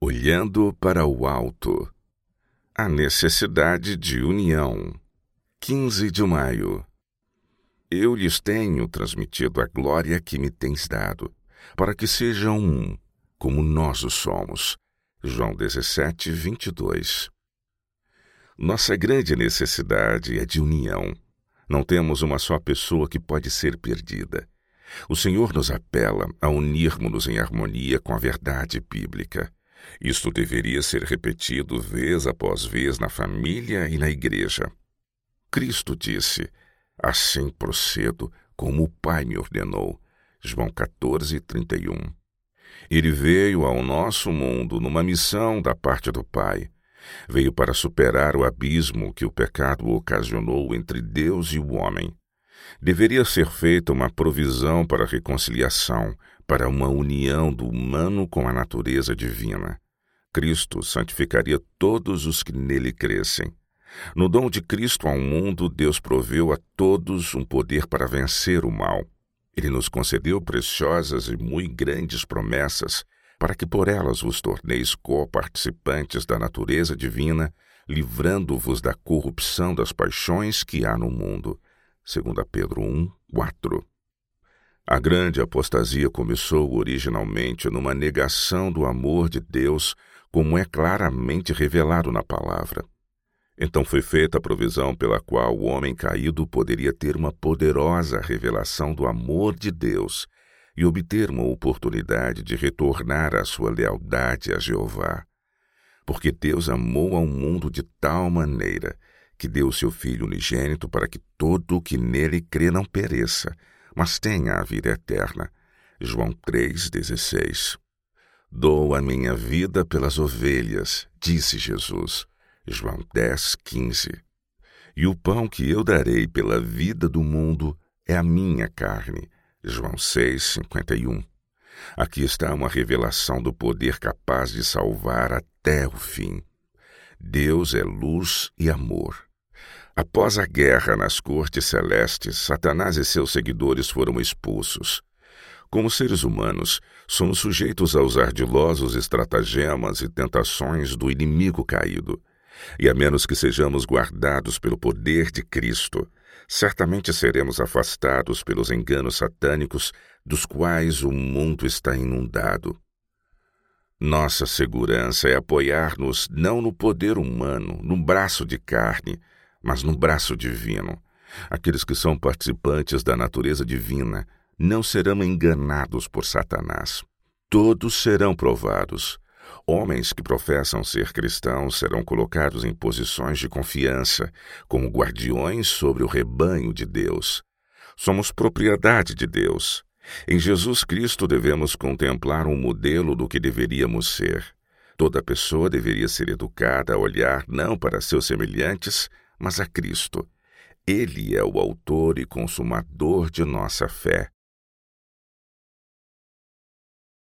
Olhando para o alto. A necessidade de união. 15 de maio. Eu lhes tenho transmitido a glória que me tens dado, para que sejam um, como nós o somos. João 17, 22. Nossa grande necessidade é de união. Não temos uma só pessoa que pode ser perdida. O Senhor nos apela a unirmos-nos em harmonia com a verdade bíblica. Isto deveria ser repetido vez após vez na família e na igreja. Cristo disse: assim procedo como o Pai me ordenou. João 14, 31. Ele veio ao nosso mundo numa missão da parte do Pai. Veio para superar o abismo que o pecado ocasionou entre Deus e o homem. Deveria ser feita uma provisão para a reconciliação, para uma união do humano com a natureza divina. Cristo santificaria todos os que nele crescem. No dom de Cristo ao mundo, Deus proveu a todos um poder para vencer o mal. Ele nos concedeu preciosas e muito grandes promessas, para que por elas vos torneis co-participantes da natureza divina, livrando-vos da corrupção das paixões que há no mundo. 2 Pedro 1, 4. A grande apostasia começou originalmente numa negação do amor de Deus, como é claramente revelado na palavra. Então foi feita a provisão pela qual o homem caído poderia ter uma poderosa revelação do amor de Deus e obter uma oportunidade de retornar à sua lealdade a Jeová. Porque Deus amou ao mundo de tal maneira que deu o seu Filho unigênito para que todo o que nele crê não pereça, mas tenha a vida eterna. João 3,16. Dou a minha vida pelas ovelhas, disse Jesus. João 10,15. E o pão que eu darei pela vida do mundo é a minha carne. João 6,51. Aqui está uma revelação do poder capaz de salvar até o fim. Deus é luz e amor. Após a guerra nas cortes celestes, Satanás e seus seguidores foram expulsos. Como seres humanos, somos sujeitos aos ardilosos estratagemas e tentações do inimigo caído. E a menos que sejamos guardados pelo poder de Cristo, certamente seremos afastados pelos enganos satânicos dos quais o mundo está inundado. Nossa segurança é apoiar-nos não no poder humano, no braço de carne, mas no braço divino. Aqueles que são participantes da natureza divina não serão enganados por Satanás. Todos serão provados. Homens que professam ser cristãos serão colocados em posições de confiança, como guardiões sobre o rebanho de Deus. Somos propriedade de Deus. Em Jesus Cristo devemos contemplar um modelo do que deveríamos ser. Toda pessoa deveria ser educada a olhar não para seus semelhantes, mas a Cristo. Ele é o autor e consumador de nossa fé.